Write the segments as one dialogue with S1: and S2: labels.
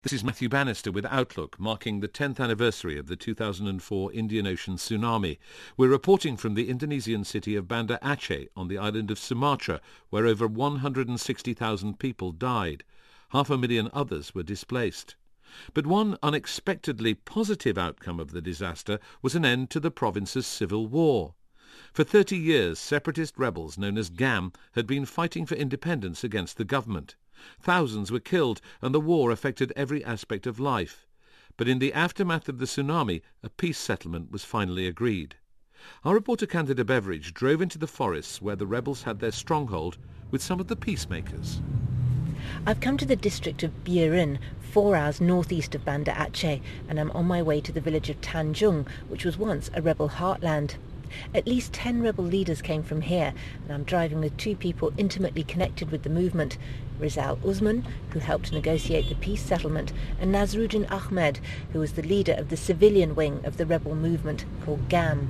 S1: This is Matthew Bannister with Outlook, marking the 10th anniversary of the 2004 Indian Ocean tsunami. We're reporting from the Indonesian city of Banda Aceh on the island of Sumatra, where over 160,000 people died. 500,000 others were displaced. But one unexpectedly positive outcome of the disaster was an end to the province's civil war. For 30 years, separatist rebels known as GAM had been fighting for independence against the government. Thousands were killed, and the war affected every aspect of life. But in the aftermath of the tsunami, a peace settlement was finally agreed. Our reporter Candida Beveridge drove into the forests where the rebels had their stronghold with some of the peacemakers.
S2: I've come to the district of Biren, 4 hours northeast of Banda Aceh, and I'm on my way to the village of Tanjung, which was once a rebel heartland. At least 10 rebel leaders came from here, and I'm driving with 2 people intimately connected with the movement, Rizal Usman, who helped negotiate the peace settlement, and Nasruddin Ahmed, who was the leader of the civilian wing of the rebel movement called GAM.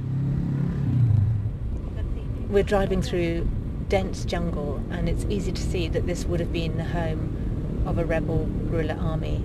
S2: We're driving through dense jungle, and it's easy to see that this would have been the home of a rebel guerrilla army.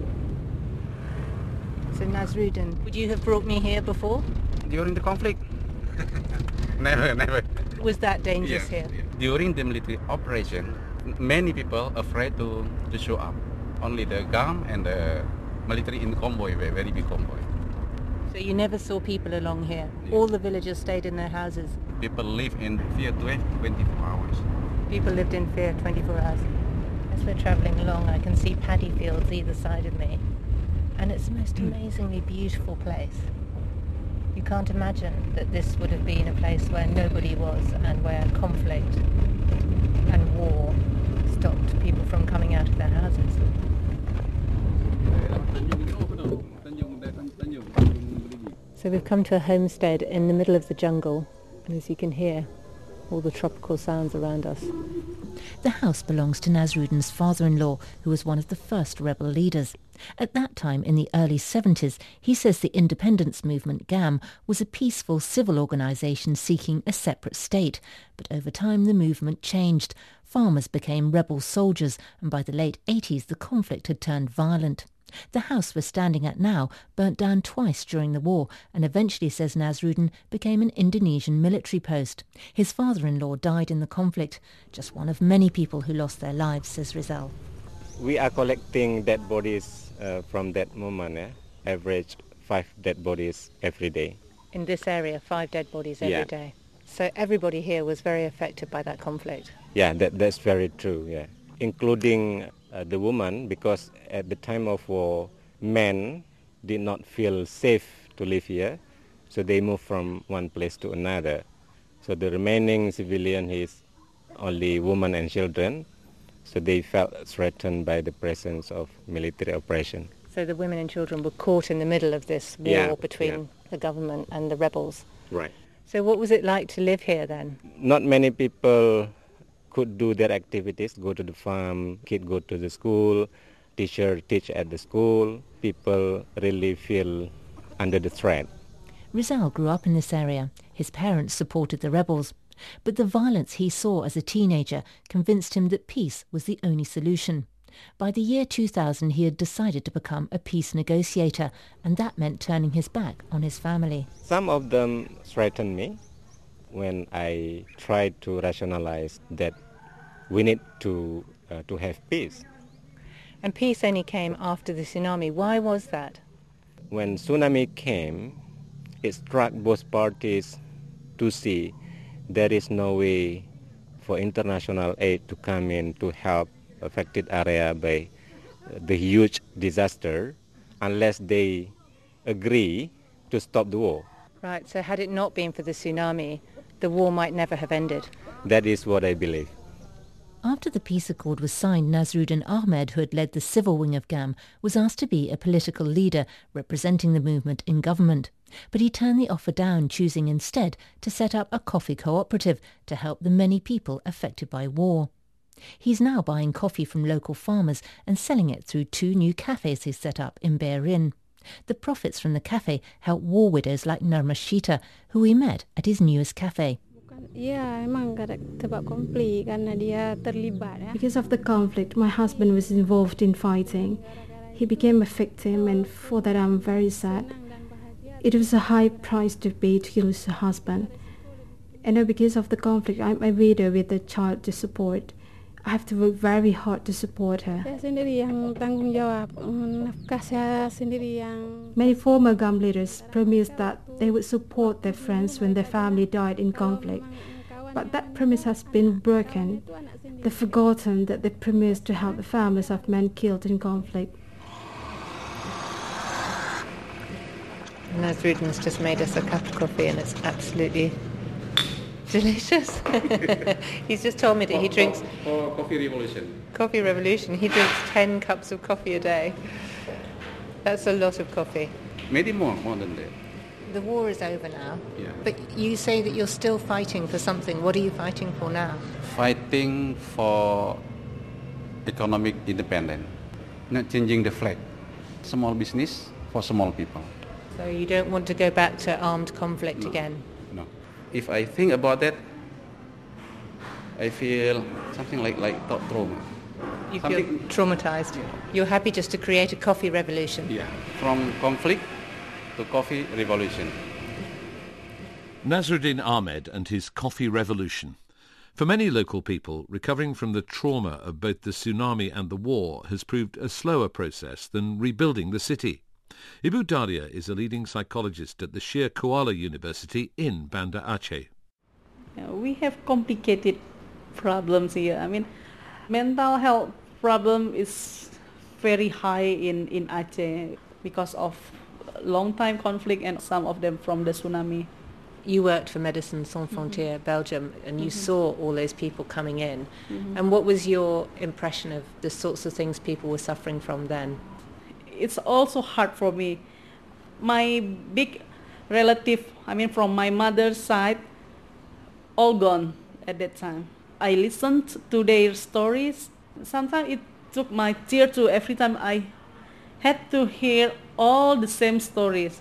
S2: So Nasruddin, would you have brought me here before?
S3: During the conflict? Never.
S2: Was that dangerous here?
S3: During the military operation, many people afraid to show up. Only the GAM and the military in convoy, very big convoy.
S2: So you never saw people along here? All the villagers stayed in their houses?
S3: People live in fear 24 hours.
S2: People lived in fear 24 hours. As we're travelling along, I can see paddy fields either side of me. And it's the most amazingly beautiful place. You can't imagine that this would have been a place where nobody was and where conflict and war stopped people from coming out of their houses. So we've come to a homestead in the middle of the jungle, and as you can hear, all the tropical sounds around us. The house belongs to Nasruddin's father-in-law, who was one of the first rebel leaders. At that time, in the early 70s, he says the independence movement, GAM, was a peaceful civil organisation seeking a separate state. But over time, the movement changed. Farmers became rebel soldiers, and by the late 80s, the conflict had turned violent. The house we're standing at now burnt down twice during the war, and eventually, says Nasruddin, became an Indonesian military post. His father-in-law died in the conflict, just one of many people who lost their lives, says Rizal.
S4: We are collecting dead bodies from that moment, average 5 dead bodies every day.
S2: In this area, 5 dead bodies every day. So everybody here was very affected by that conflict.
S4: Yeah, that's very true, including the woman, because at the time of war, men did not feel safe to live here, so they moved from one place to another. So the remaining civilian is only women and children, so they felt threatened by the presence of military operation.
S2: So the women and children were caught in the middle of this war between the government and the rebels.
S4: Right.
S2: So what was it like to live here then?
S4: Not many people could do their activities, go to the farm, kids go to the school, teacher teach at the school. People really feel under the threat.
S2: Rizal grew up in this area. His parents supported the rebels. But the violence he saw as a teenager convinced him that peace was the only solution. By the year 2000, he had decided to become a peace negotiator, and that meant turning his back on his family.
S4: Some of them threatened me when I tried to rationalize that we need to have peace.
S2: And peace only came after the tsunami. Why was that?
S4: When tsunami came, it struck both parties to see there is no way for international aid to come in to help affected area by the huge disaster unless they agree to stop the war.
S2: Right, so had it not been for the tsunami, the war might never have ended.
S4: That is what I believe.
S2: After the peace accord was signed, Nasruddin Ahmed, who had led the civil wing of GAM, was asked to be a political leader representing the movement in government. But he turned the offer down, choosing instead to set up a coffee cooperative to help the many people affected by war. He's now buying coffee from local farmers and selling it through 2 new cafes he's set up in Biren. The profits from the cafe help war widows like Narmashita, who we met at his newest cafe.
S5: Because of the conflict, my husband was involved in fighting. He became a victim, and for that I'm very sad. It was a high price to pay to lose a husband. And now because of the conflict, I'm a widow with a child to support. I have to work very hard to support her. Many former GAM leaders promised that they would support their friends when their family died in conflict. But that promise has been broken. They've forgotten that they promised to help the families of men killed in conflict.
S2: Nasruddin's just made us a cup of coffee and it's absolutely delicious. He's just told me that he drinks...
S3: For Coffee Revolution.
S2: Coffee Revolution. He drinks 10 cups of coffee a day. That's a lot of coffee.
S3: Maybe more than that.
S2: The war is over now.
S3: Yeah.
S2: But you say that you're still fighting for something. What are you fighting for now?
S3: Fighting for economic independence. Not changing the flag. Small business for small people.
S2: So you don't want to go back to armed conflict again?
S3: No. If I think about that, I feel something like thought trauma.
S2: You feel traumatized? You're happy just to create a coffee revolution?
S3: Yeah. From conflict to coffee revolution.
S1: Nasruddin Ahmed and his coffee revolution. For many local people, recovering from the trauma of both the tsunami and the war has proved a slower process than rebuilding the city. Ibu Dalia is a leading psychologist at the Syed Kuala University in Banda Aceh.
S6: We have complicated problems here. I mean, mental health problem is very high in Aceh because of long time conflict and some of them from the tsunami.
S2: You worked for Médecins Sans Frontières, Belgium, and you saw all those people coming in. And what was your impression of the sorts of things people were suffering from then?
S6: It's also hard for me. My big relative, from my mother's side, all gone at that time. I listened to their stories. Sometimes it took my tear too. Every time I had to hear all the same stories.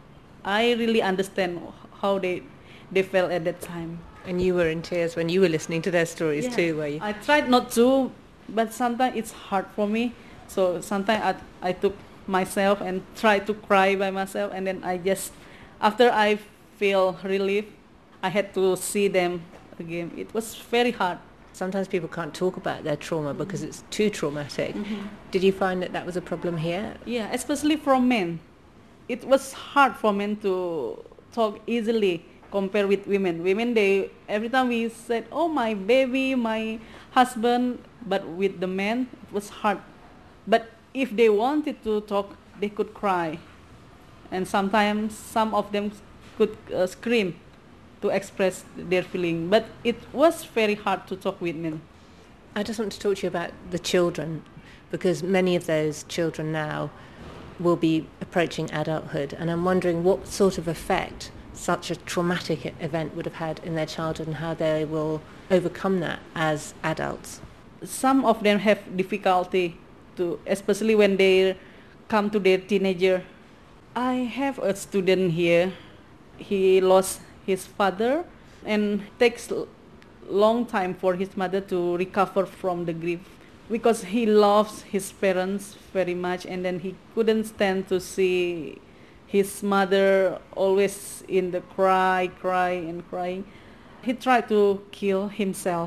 S6: I really understand how they felt at that time.
S2: And you were in tears when you were listening to their stories too, were you?
S6: I tried not to, but sometimes it's hard for me. So sometimes I took myself and tried to cry by myself, and then after I feel relief, I had to see them again. It was very hard.
S2: Sometimes people can't talk about their trauma because it's too traumatic. Did you find that was a problem here?
S6: Yeah, especially from men. It was hard for men to talk easily compared with women. Women, every time we said, oh, my baby, my husband, but with the men, it was hard. But if they wanted to talk, they could cry. And sometimes some of them could scream to express their feeling. But it was very hard to talk with men.
S2: I just want to talk to you about the children, because many of those children now will be approaching adulthood. And I'm wondering what sort of effect such a traumatic event would have had in their childhood and how they will overcome that as adults.
S6: Some of them have difficulty especially when they come to their teenager. I have a student here. He lost his father and takes long time for his mother to recover from the grief because he loves his parents very much, and then he couldn't stand to see his mother always in the crying. He tried to kill himself.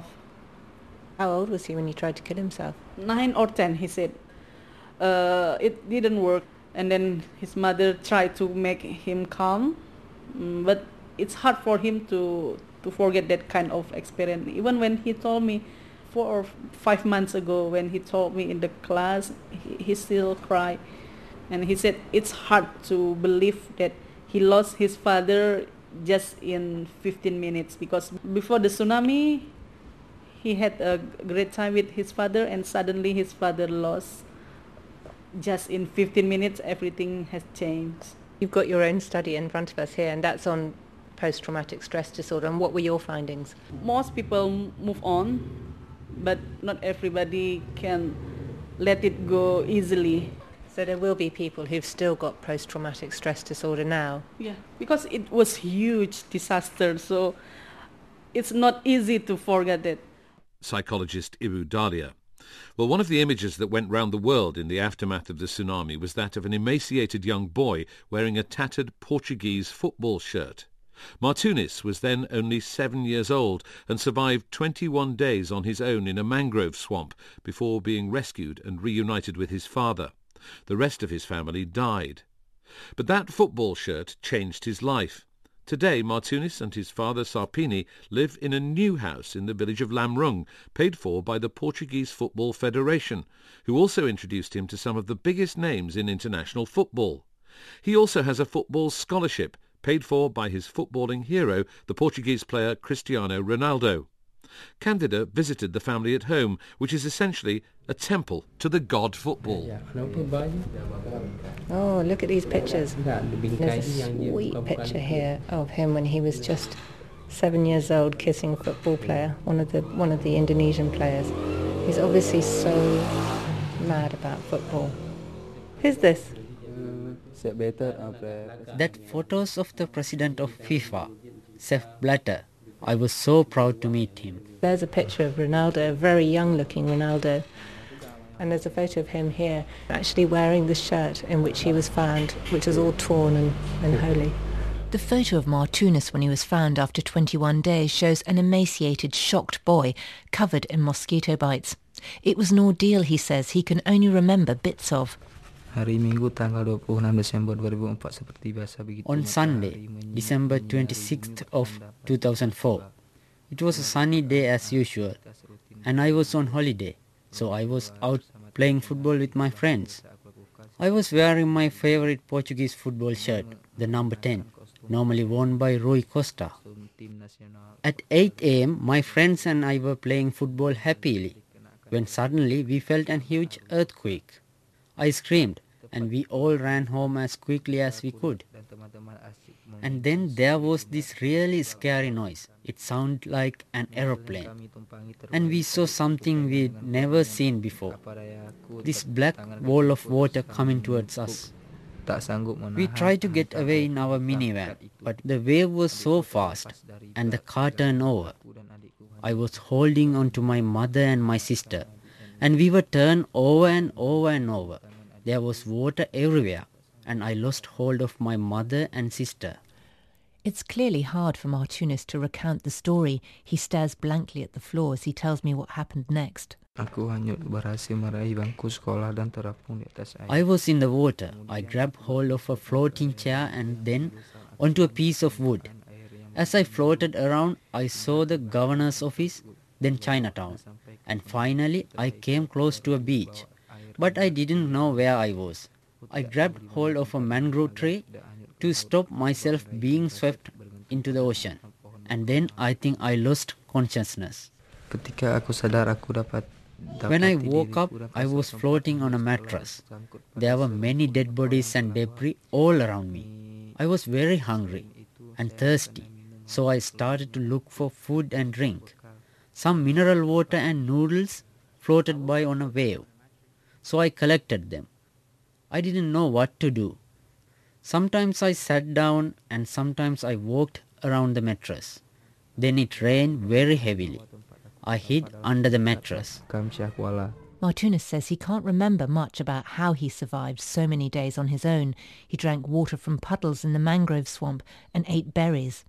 S2: How old was he when he tried to kill himself?
S6: 9 or 10, he said. It didn't work, and then his mother tried to make him calm, but it's hard for him to forget that kind of experience. Even when he told me 4 or 5 months ago, when he told me in the class, he still cried. And he said it's hard to believe that he lost his father just in 15 minutes, because before the tsunami, he had a great time with his father, and suddenly his father lost. Just in 15 minutes, everything has changed.
S2: You've got your own study in front of us here, and that's on post-traumatic stress disorder. And what were your findings?
S6: Most people move on, but not everybody can let it go easily.
S2: So there will be people who've still got post-traumatic stress disorder now?
S6: Yeah, because it was huge disaster, so it's not easy to forget it.
S1: Psychologist Ibu Dalia. Well, one of the images that went round the world in the aftermath of the tsunami was that of an emaciated young boy wearing a tattered Portuguese football shirt. Martunis was then only 7 years old and survived 21 days on his own in a mangrove swamp before being rescued and reunited with his father. The rest of his family died. But that football shirt changed his life. Today, Martunis and his father Sarpini live in a new house in the village of Lamrung, paid for by the Portuguese Football Federation, who also introduced him to some of the biggest names in international football. He also has a football scholarship, paid for by his footballing hero, the Portuguese player Cristiano Ronaldo. Candida visited the family at home, which is essentially a temple to the god football.
S2: Oh, look at these pictures. There's a sweet picture here of him when he was just 7 years old, kissing a football player, one of the Indonesian players. He's obviously so mad about football. Who's this?
S7: That photos of the president of FIFA, Sepp Blatter. I was so proud to meet him.
S2: There's a picture of Ronaldo, a very young-looking Ronaldo. And there's a photo of him here, actually wearing the shirt in which he was found, which is all torn and holy.
S8: The photo of Martunis when he was found after 21 days shows an emaciated, shocked boy covered in mosquito bites. It was an ordeal, he says, he can only remember bits of.
S7: On Sunday, December 26th of 2004, it was a sunny day as usual, and I was on holiday, so I was out playing football with my friends. I was wearing my favorite Portuguese football shirt, the number 10, normally worn by Rui Costa. At 8 a.m., my friends and I were playing football happily, when suddenly we felt a huge earthquake. I screamed, and we all ran home as quickly as we could. And then there was this really scary noise. It sounded like an aeroplane. And we saw something we'd never seen before. This black wall of water coming towards us. We tried to get away in our minivan, but the wave was so fast, and the car turned over. I was holding on to my mother and my sister, and we were turned over and over and over. There was water everywhere, and I lost hold of my mother and sister.
S8: It's clearly hard for Martunis to recount the story. He stares blankly at the floor as he tells me what happened next.
S7: I was in the water. I grabbed hold of a floating chair and then onto a piece of wood. As I floated around, I saw the governor's office, then Chinatown, and finally I came close to a beach. But I didn't know where I was. I grabbed hold of a mangrove tree to stop myself being swept into the ocean. And then I think I lost consciousness. When I woke up, I was floating on a mattress. There were many dead bodies and debris all around me. I was very hungry and thirsty, so I started to look for food and drink. Some mineral water and noodles floated by on a wave. So I collected them. I didn't know what to do. Sometimes I sat down and sometimes I walked around the mattress. Then it rained very heavily. I hid under the mattress.
S8: Martunis says he can't remember much about how he survived so many days on his own. He drank water from puddles in the mangrove swamp and ate berries.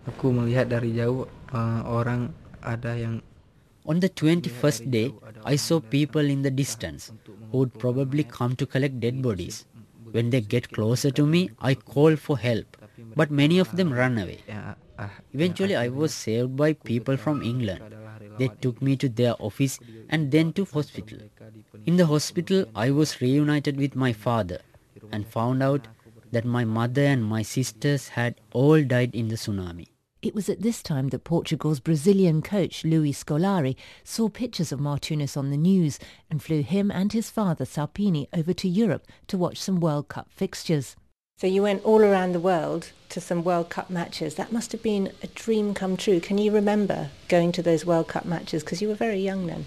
S7: On the 21st day, I saw people in the distance who would probably come to collect dead bodies. When they get closer to me, I call for help, but many of them run away. Eventually, I was saved by people from England. They took me to their office and then to hospital. In the hospital, I was reunited with my father and found out that my mother and my sisters had all died in the tsunami.
S8: It was at this time that Portugal's Brazilian coach, Luis Scolari, saw pictures of Martunis on the news and flew him and his father, Sarpini, over to Europe to watch some World Cup fixtures.
S2: So you went all around the world to some World Cup matches. That must have been a dream come true. Can you remember going to those World Cup matches? Because you were very young then.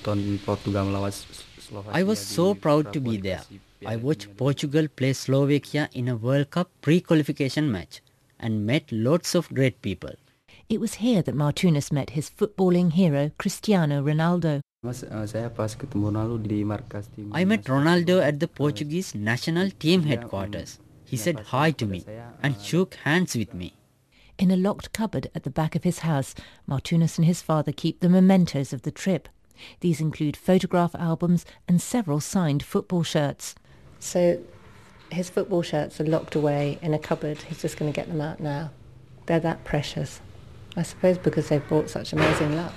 S7: I was so proud to be there. I watched Portugal play Slovakia in a World Cup pre-qualification match and met lots of great people.
S8: It was here that Martunis met his footballing hero, Cristiano Ronaldo.
S7: I met Ronaldo at the Portuguese national team headquarters. He said hi to me and shook hands with me.
S8: In a locked cupboard at the back of his house, Martunis and his father keep the mementos of the trip. These include photograph albums and several signed football shirts. So his football shirts are locked away in a cupboard. He's just going to get them out now. They're that precious. I suppose because they've brought such amazing luck.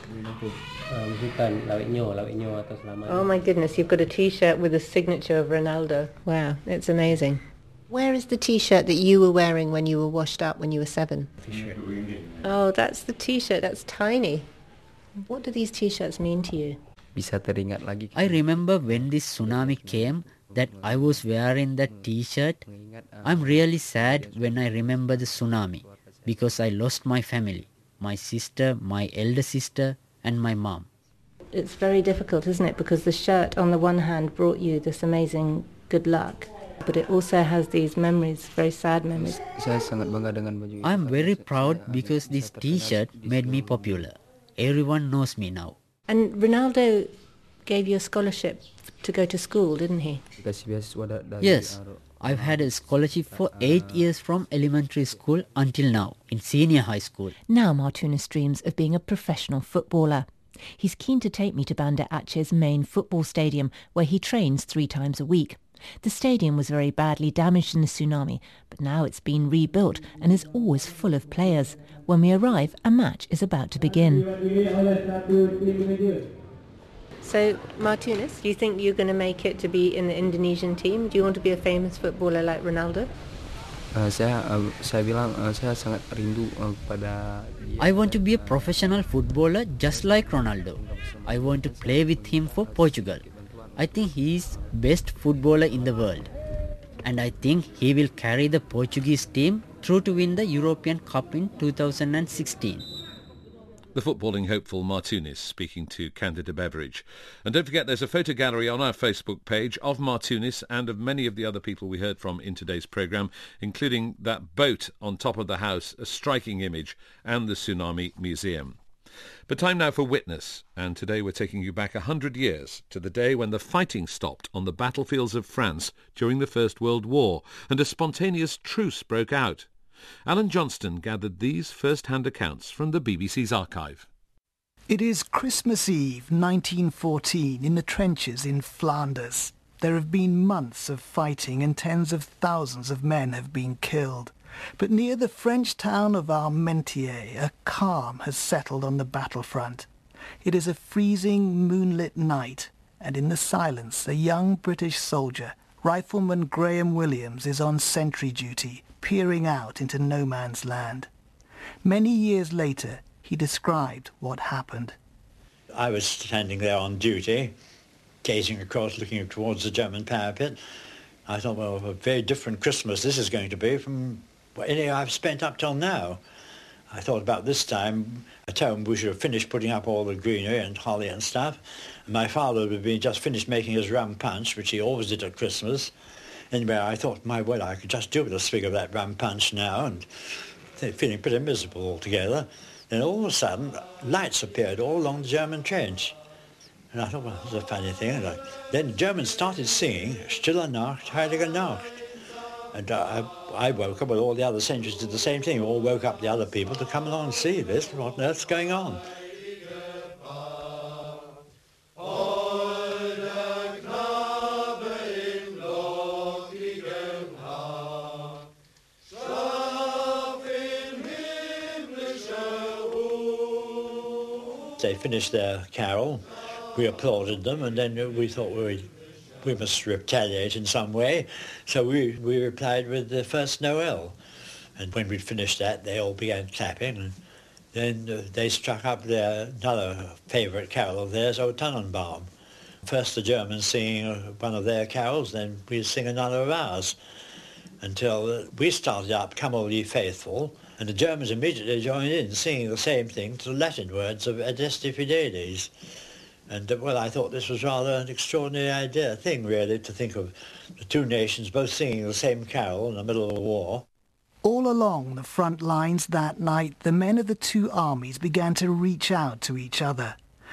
S8: Oh my goodness, you've got a T-shirt with a signature of Ronaldo. Wow, it's amazing. Where is the T-shirt that you were wearing when you were washed up when you were 7? Oh, that's the T-shirt. That's tiny. What do these T-shirts mean to you?
S7: I remember when this tsunami came that I was wearing that T-shirt. I'm really sad when I remember the tsunami because I lost my family, my sister, my elder sister and my mom.
S2: It's very difficult, isn't it? Because the shirt on the one hand brought you this amazing good luck, but it also has these memories, very sad memories.
S7: I'm very proud because this T-shirt made me popular. Everyone knows me now.
S2: And Ronaldo gave you a scholarship to go to school, didn't he?
S7: Yes, I've had a scholarship for 8 years from elementary school until now, in senior high school.
S8: Now Martunis dreams of being a professional footballer. He's keen to take me to Banda Aceh's main football stadium, where he trains 3 times a week. The stadium was very badly damaged in the tsunami, but now it's been rebuilt and is always full of players. When we arrive, a match is about to begin. So, Martunis, do you think you're going to make it to be in the Indonesian team? Do you want to be a famous footballer like Ronaldo?
S7: I want to be a professional footballer just like Ronaldo. I want to play with him for Portugal. I think he is best footballer in the world. And I think he will carry the Portuguese team through to win the European Cup in 2016.
S1: The footballing hopeful Martunis speaking to Candida Beveridge. And don't forget there's a photo gallery on our Facebook page of Martunis and of many of the other people we heard from in today's programme, including that boat on top of the house, a striking image, and the Tsunami Museum. But time now for Witness, and today we're taking you back 100 years to the day when the fighting stopped on the battlefields of France during the First World War and a spontaneous truce broke out. Alan Johnston gathered these first-hand accounts from the BBC's archive.
S9: It is Christmas Eve 1914 in the trenches in Flanders. There have been months of fighting and tens of thousands of men have been killed. But near the French town of Armentières, a calm has settled on the battlefront. It is a freezing moonlit night, and in the silence a young British soldier, Rifleman Graham Williams, is on sentry duty, peering out into no man's land. Many years later, he described what happened.
S10: I was standing there on duty, gazing across, looking towards the German parapet. I thought, well, a very different Christmas this is going to be from any I've spent up till now. I thought about this time, at home we should have finished putting up all the greenery and holly and stuff. And my father would have been just finished making his rum punch, which he always did at Christmas. Anyway, I thought, my word, I could just do with a swig of that rum punch now, and feeling pretty miserable altogether. Then all of a sudden, lights appeared all along the German trench. And I thought, well, that's a funny thing. And then the Germans started singing, Stille Nacht, Heilige Nacht. And I woke up, well, all the other sentries did the same thing. We all woke up the other people to come along and see this. What on earth's going on? They finished their carol, we applauded them, and then we thought we must retaliate in some way, so we replied with the First Noel. And when we'd finished that, they all began clapping, and then they struck up another favourite carol of theirs, O Tannenbaum. First the Germans singing one of their carols, then we'd sing another of ours, until we started up, Come All Ye Faithful, and the Germans immediately joined in, singing the same thing to the Latin words of Adeste Fideles. And, well, I thought this was rather an extraordinary thing, really, to think of the two nations both singing the same carol in the middle of a war.
S9: All along the front lines that night, the men of the two armies began to reach out to each other.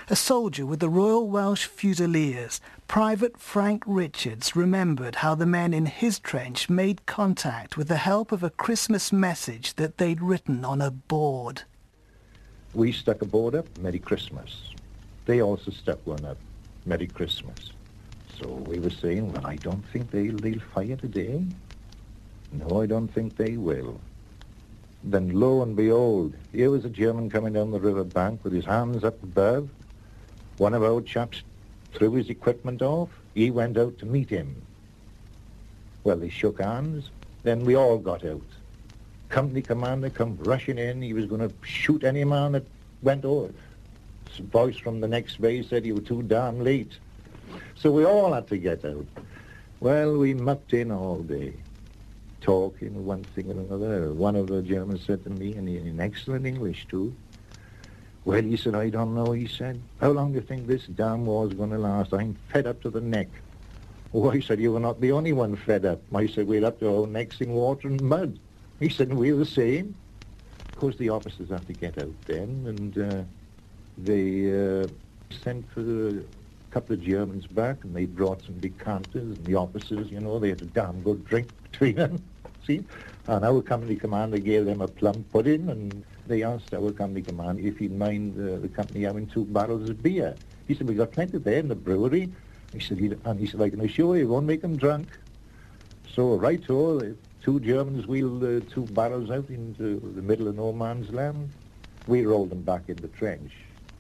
S9: A soldier with the Royal Welsh Fusiliers, Private Frank Richards, remembered how the men in his trench made contact with the help of a Christmas message that they'd written on a board.
S11: We stuck a board up, Merry Christmas. They also stuck one up, Merry Christmas. So we were saying, well, I don't think they'll fire today. No, I don't think they will. Then lo and behold, here was a German coming down the river bank with his hands up above. One of our chaps threw his equipment off. He went out to meet him. Well, they shook hands. Then we all got out. Company commander come rushing in. He was going to shoot any man that went over. This voice from the next base said, "You were too damn late." So we all had to get out. Well, we mucked in all day, talking one thing and another. One of the Germans said to me, and in excellent English too, "Well," he said, "I don't know," he said. "How long do you think this damn war's going to last? I'm fed up to the neck." Oh, I said, "You were not the only one fed up." I said, "We're up to our necks in water and mud." He said, "We're the same." Of course, the officers had to get out then, and they sent for a couple of Germans back, and they brought some decanters, and the officers, you know, they had a damn good drink between them, see? And our company commander gave them a plum pudding, and they asked our company commander if he'd mind the company having 2 barrels of beer. He said, "We got plenty there in the brewery." He said, "I can assure you, it won't make them drunk." So, right-o, the 2 Germans wheeled 2 barrels out into the middle of no man's land. We rolled them back in the trench.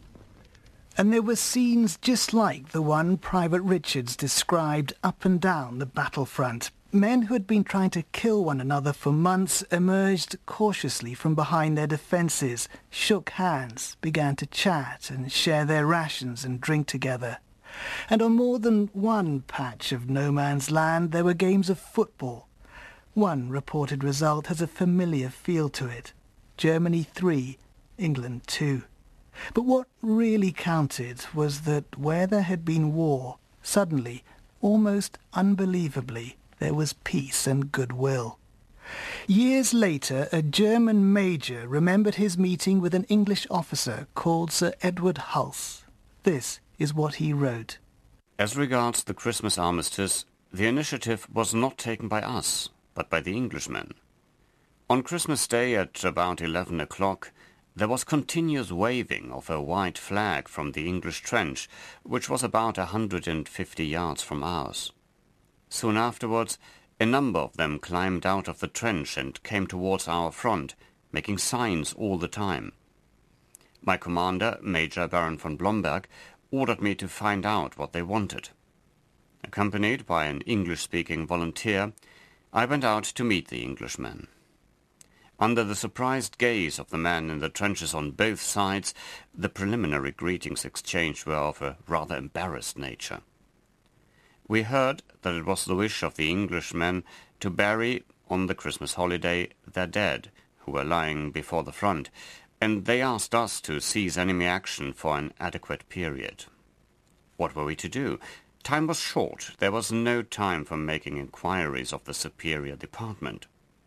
S9: And there were scenes just like the one Private Richards described up and down the battlefront. Men who had been trying to kill one another for months emerged cautiously from behind their defences, shook hands, began to chat and share their rations and drink together. And on more than one patch of no man's land there were games of football. One reported result has a familiar feel to it. Germany 3, England 2. But what really counted was that where there had been war, suddenly, almost unbelievably, there was peace and goodwill. Years later, a German major remembered his meeting with an English officer called Sir Edward Hulse. This is what he wrote.
S12: As regards the Christmas armistice, the initiative was not taken by us, but by the Englishmen. On Christmas Day at about 11 o'clock, there was continuous waving of a white flag from the English trench, which was about 150 yards from ours. Soon afterwards, a number of them climbed out of the trench and came towards our front, making signs all the time. My commander, Major Baron von Blomberg, ordered me to find out what they wanted. Accompanied by an English-speaking volunteer, I went out to meet the Englishmen. Under the surprised gaze of the men in the trenches on both sides, the preliminary greetings exchanged were of a rather embarrassed nature. We heard that it was the wish of the Englishmen to bury, on the Christmas holiday, their dead, who were lying before the front, and they asked us to cease enemy action for an adequate period. What were we to do? Time was short. There was no time for making inquiries of the superior department.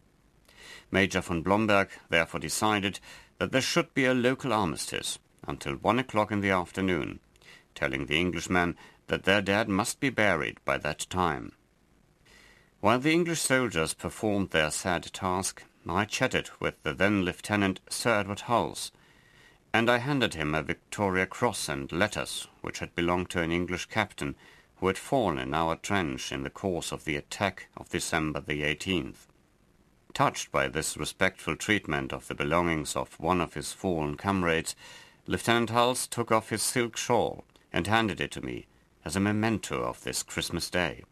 S12: Major von Blomberg therefore decided that there should be a local armistice until 1 o'clock in the afternoon, telling the Englishmen that their dead must be buried by that time. While the English soldiers performed their sad task, I chatted with the then Lieutenant Sir Edward Hulse, and I handed him a Victoria Cross and letters which had belonged to an English captain who had fallen in our trench in the course of the attack of December the 18th. Touched by this respectful treatment of the belongings of one of his fallen comrades, Lieutenant Hulse took off his silk shawl and handed it to me as a memento of this Christmas Day.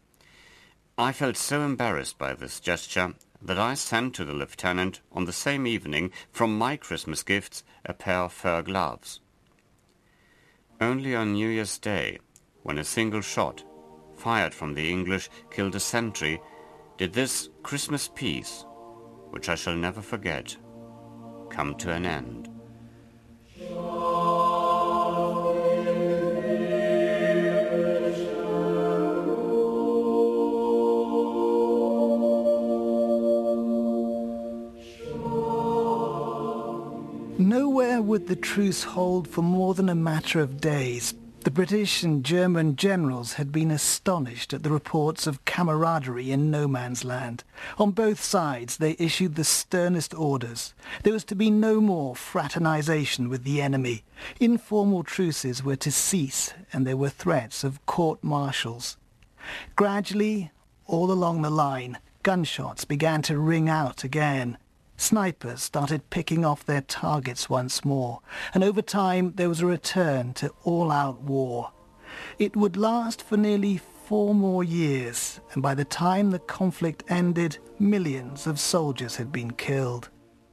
S12: I felt so embarrassed by this gesture that I sent to the lieutenant on the same evening from my Christmas gifts a pair of fur gloves. Only on New Year's Day, when a single shot, fired from the English, killed a sentry, did this Christmas peace, which I shall never forget, come to an end.
S9: Nowhere would the truce hold for more than a matter of days. The British and German generals had been astonished at the reports of camaraderie in no man's land. On both sides they issued the sternest orders. There was to be no more fraternization with the enemy. Informal truces were to cease, and there were threats of court-martials. Gradually, all along the line, gunshots began to ring out again. Snipers started picking off their targets once more, and over time there was a return to all-out war. It would last for nearly 4 more years, and by the time the conflict ended, millions of soldiers had been killed.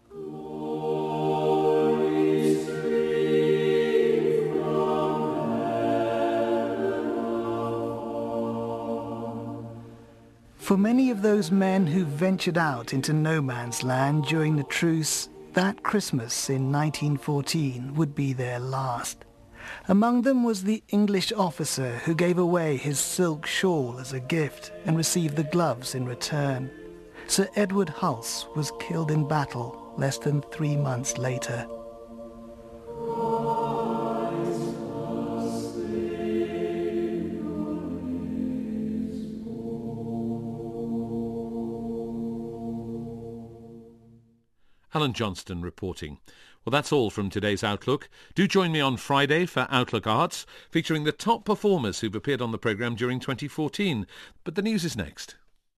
S9: For many of those men who ventured out into no man's land during the truce, that Christmas in 1914 would be their last. Among them was the English officer who gave away his silk shawl as a gift and received the gloves in return. Sir Edward Hulse was killed in battle less than 3 months later.
S1: Alan Johnston reporting. Well, that's all from today's Outlook. Do join me on Friday for Outlook Arts, featuring the top performers who've appeared on the programme during 2014. But the news is next.